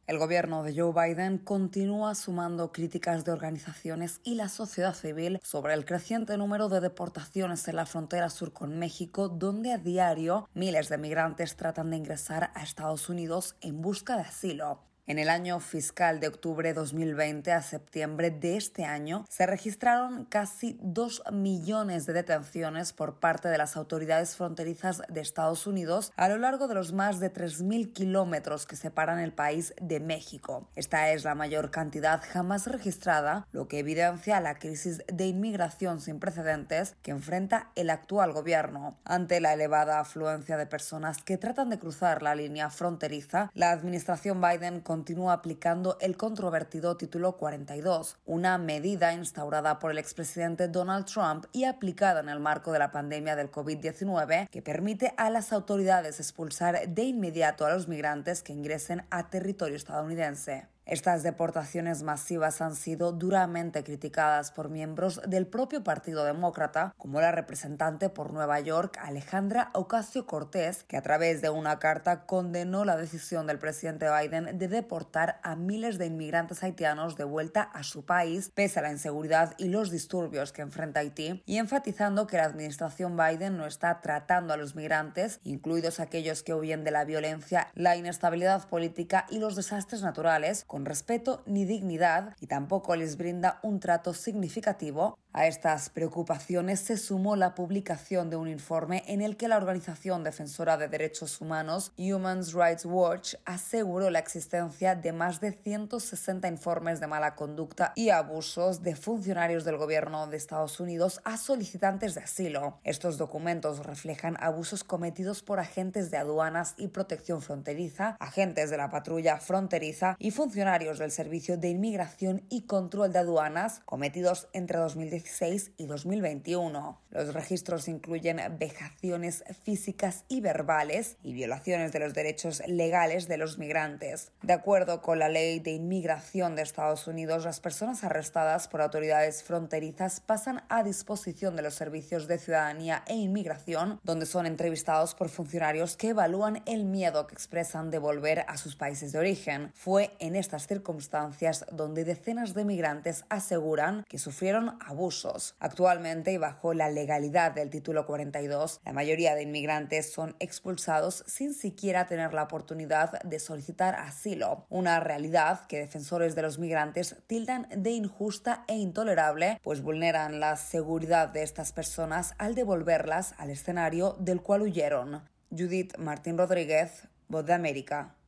El gobierno de Joe Biden continúa sumando críticas de organizaciones y la sociedad civil sobre el creciente número de deportaciones en la frontera sur con México, donde a diario miles de migrantes tratan de ingresar a Estados Unidos en busca de asilo. En el año fiscal de octubre de 2020 a septiembre de este año se registraron casi 2 millones de detenciones por parte de las autoridades fronterizas de Estados Unidos a lo largo de los más de 3.000 kilómetros que separan el país de México. Esta es la mayor cantidad jamás registrada, lo que evidencia la crisis de inmigración sin precedentes que enfrenta el actual gobierno. Ante la elevada afluencia de personas que tratan de cruzar la línea fronteriza, la administración Biden continúa aplicando el controvertido Título 42, una medida instaurada por el expresidente Donald Trump y aplicada en el marco de la pandemia del COVID-19, que permite a las autoridades expulsar de inmediato a los migrantes que ingresen a territorio estadounidense. Estas deportaciones masivas han sido duramente criticadas por miembros del propio Partido Demócrata, como la representante por Nueva York, Alejandra Ocasio-Cortez, que a través de una carta condenó la decisión del presidente Biden de deportar a miles de inmigrantes haitianos de vuelta a su país, pese a la inseguridad y los disturbios que enfrenta Haití, y enfatizando que la administración Biden no está tratando a los migrantes, incluidos aquellos que huyen de la violencia, la inestabilidad política y los desastres naturales, con respeto ni dignidad, y tampoco les brinda un trato significativo. A estas preocupaciones se sumó la publicación de un informe en el que la organización defensora de derechos humanos Human Rights Watch aseguró la existencia de más de 160 informes de mala conducta y abusos de funcionarios del gobierno de Estados Unidos a solicitantes de asilo. Estos documentos reflejan abusos cometidos por agentes de aduanas y protección fronteriza, agentes de la patrulla fronteriza y funcionarios del Servicio de Inmigración y Control de Aduanas, cometidos entre 2016 y 2021. Los registros incluyen vejaciones físicas y verbales y violaciones de los derechos legales de los migrantes. De acuerdo con la Ley de Inmigración de Estados Unidos, las personas arrestadas por autoridades fronterizas pasan a disposición de los servicios de ciudadanía e inmigración, donde son entrevistados por funcionarios que evalúan el miedo que expresan de volver a sus países de origen. Fue en estas circunstancias donde decenas de migrantes aseguran que sufrieron abusos. Actualmente, y bajo la legalidad del Título 42, la mayoría de inmigrantes son expulsados sin siquiera tener la oportunidad de solicitar asilo, una realidad que defensores de los migrantes tildan de injusta e intolerable, pues vulneran la seguridad de estas personas al devolverlas al escenario del cual huyeron. Judith Martín Rodríguez, Voz de América.